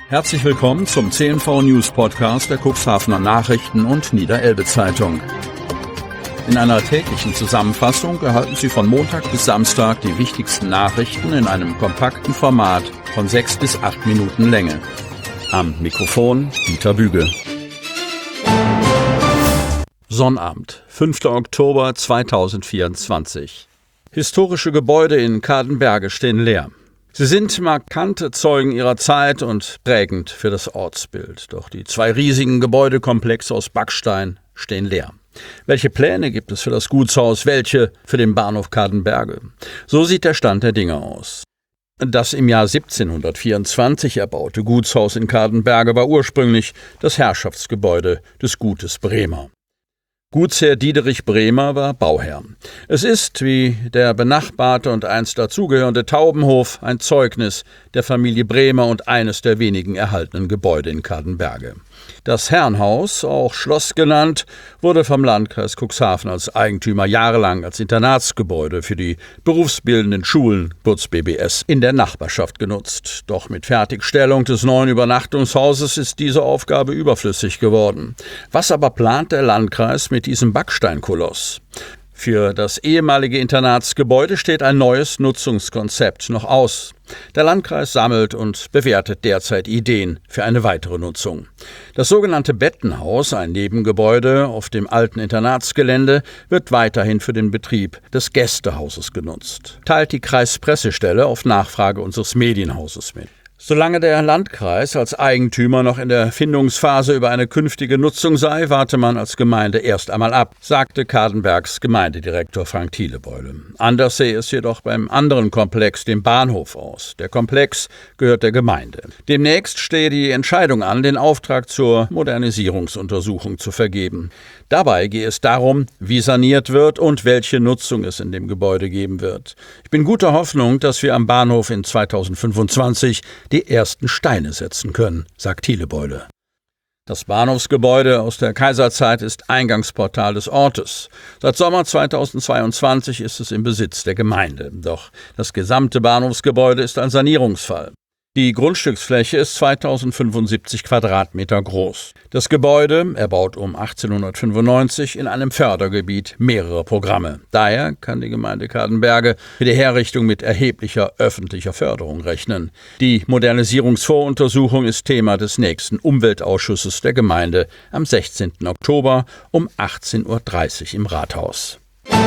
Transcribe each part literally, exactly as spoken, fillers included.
Herzlich willkommen zum C N V News Podcast der Cuxhavener Nachrichten und Niederelbe Zeitung. In einer täglichen Zusammenfassung erhalten Sie von Montag bis Samstag die wichtigsten Nachrichten in einem kompakten Format von sechs bis acht Minuten Länge. Am Mikrofon Dieter Büge. Sonnabend, fünfter Oktober zweitausendvierundzwanzig. Historische Gebäude in Cadenberge stehen leer. Sie sind markante Zeugen ihrer Zeit und prägend für das Ortsbild. Doch die zwei riesigen Gebäudekomplexe aus Backstein stehen leer. Welche Pläne gibt es für das Gutshaus, welche für den Bahnhof Cadenberge? So sieht der Stand der Dinge aus. Das im Jahr siebzehnhundertvierundzwanzig erbaute Gutshaus in Cadenberge war ursprünglich das Herrschaftsgebäude des Gutes Bremer. Gutsherr Diederich Bremer war Bauherr. Es ist, wie der benachbarte und einst dazugehörende Taubenhof, ein Zeugnis der Familie Bremer und eines der wenigen erhaltenen Gebäude in Cadenberge. Das Herrenhaus, auch Schloss genannt, wurde vom Landkreis Cuxhaven als Eigentümer jahrelang als Internatsgebäude für die berufsbildenden Schulen, kurz B B S, in der Nachbarschaft genutzt. Doch mit Fertigstellung des neuen Übernachtungshauses ist diese Aufgabe überflüssig geworden. Was aber plant der Landkreis mit diesem Backsteinkoloss? Für das ehemalige Internatsgebäude steht ein neues Nutzungskonzept noch aus. Der Landkreis sammelt und bewertet derzeit Ideen für eine weitere Nutzung. Das sogenannte Bettenhaus, ein Nebengebäude auf dem alten Internatsgelände, wird weiterhin für den Betrieb des Gästehauses genutzt, teilt die Kreispressestelle auf Nachfrage unseres Medienhauses mit. Solange der Landkreis als Eigentümer noch in der Findungsphase über eine künftige Nutzung sei, warte man als Gemeinde erst einmal ab, sagte Cadenbergs Gemeindedirektor Frank Thielebeule. Anders sehe es jedoch beim anderen Komplex, dem Bahnhof, aus. Der Komplex gehört der Gemeinde. Demnächst stehe die Entscheidung an, den Auftrag zur Modernisierungsuntersuchung zu vergeben. Dabei gehe es darum, wie saniert wird und welche Nutzung es in dem Gebäude geben wird. Ich bin guter Hoffnung, dass wir am Bahnhof in zweitausendfünfundzwanzig die ersten Steine setzen können, sagt Thielebeule. Das Bahnhofsgebäude aus der Kaiserzeit ist Eingangsportal des Ortes. Seit Sommer zweitausendzweiundzwanzig ist es im Besitz der Gemeinde. Doch das gesamte Bahnhofsgebäude ist ein Sanierungsfall. Die Grundstücksfläche ist zweitausendfünfundsiebzig Quadratmeter groß. Das Gebäude, erbaut um achtzehnhundertfünfundneunzig, in einem Fördergebiet mehrerer Programme. Daher kann die Gemeinde Cadenberge für die Herrichtung mit erheblicher öffentlicher Förderung rechnen. Die Modernisierungsvoruntersuchung ist Thema des nächsten Umweltausschusses der Gemeinde am sechzehnten Oktober um achtzehn Uhr dreißig im Rathaus.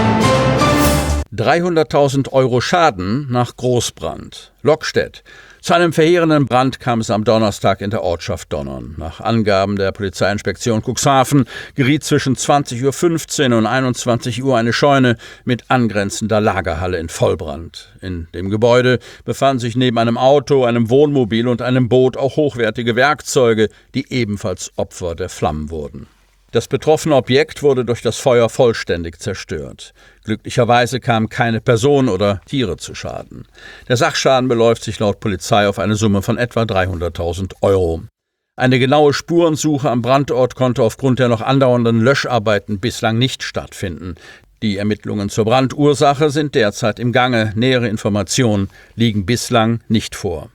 dreihunderttausend Euro Schaden nach Großbrand. Lockstedt. Zu einem verheerenden Brand kam es am Donnerstag in der Ortschaft Donnern. Nach Angaben der Polizeiinspektion Cuxhaven geriet zwischen zwanzig Uhr fünfzehn und einundzwanzig Uhr eine Scheune mit angrenzender Lagerhalle in Vollbrand. In dem Gebäude befanden sich neben einem Auto, einem Wohnmobil und einem Boot auch hochwertige Werkzeuge, die ebenfalls Opfer der Flammen wurden. Das betroffene Objekt wurde durch das Feuer vollständig zerstört. Glücklicherweise kamen keine Personen oder Tiere zu Schaden. Der Sachschaden beläuft sich laut Polizei auf eine Summe von etwa dreihunderttausend Euro. Eine genaue Spurensuche am Brandort konnte aufgrund der noch andauernden Löscharbeiten bislang nicht stattfinden. Die Ermittlungen zur Brandursache sind derzeit im Gange. Nähere Informationen liegen bislang nicht vor.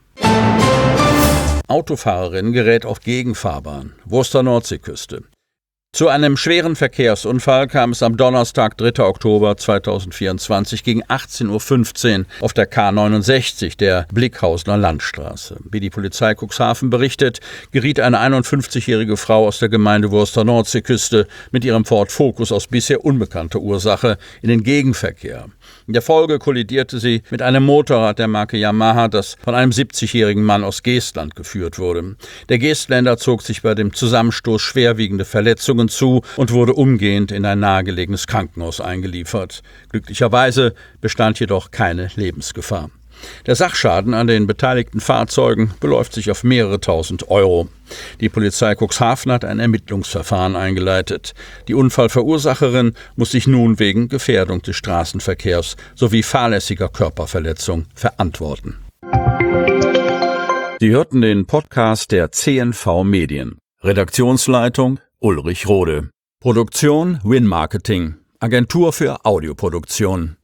Autofahrerin gerät auf Gegenfahrbahn. Wurster Nordseeküste. Zu einem schweren Verkehrsunfall kam es am Donnerstag, dritter Oktober zweitausendvierundzwanzig gegen achtzehn Uhr fünfzehn auf der K neunundsechzig der Blickhausener Landstraße. Wie die Polizei Cuxhaven berichtet, geriet eine einundfünfzigjährige Frau aus der Gemeinde Wurster Nordseeküste mit ihrem Ford Focus aus bisher unbekannter Ursache in den Gegenverkehr. In der Folge kollidierte sie mit einem Motorrad der Marke Yamaha, das von einem siebzigjährigen Mann aus Geestland geführt wurde. Der Geestländer zog sich bei dem Zusammenstoß schwerwiegende Verletzungen zu und wurde umgehend in ein nahegelegenes Krankenhaus eingeliefert. Glücklicherweise bestand jedoch keine Lebensgefahr. Der Sachschaden an den beteiligten Fahrzeugen beläuft sich auf mehrere tausend Euro. Die Polizei Cuxhaven hat ein Ermittlungsverfahren eingeleitet. Die Unfallverursacherin muss sich nun wegen Gefährdung des Straßenverkehrs sowie fahrlässiger Körperverletzung verantworten. Sie hörten den Podcast der C N V Medien. Redaktionsleitung Ulrich Rode. Produktion Win Marketing. Agentur für Audioproduktion.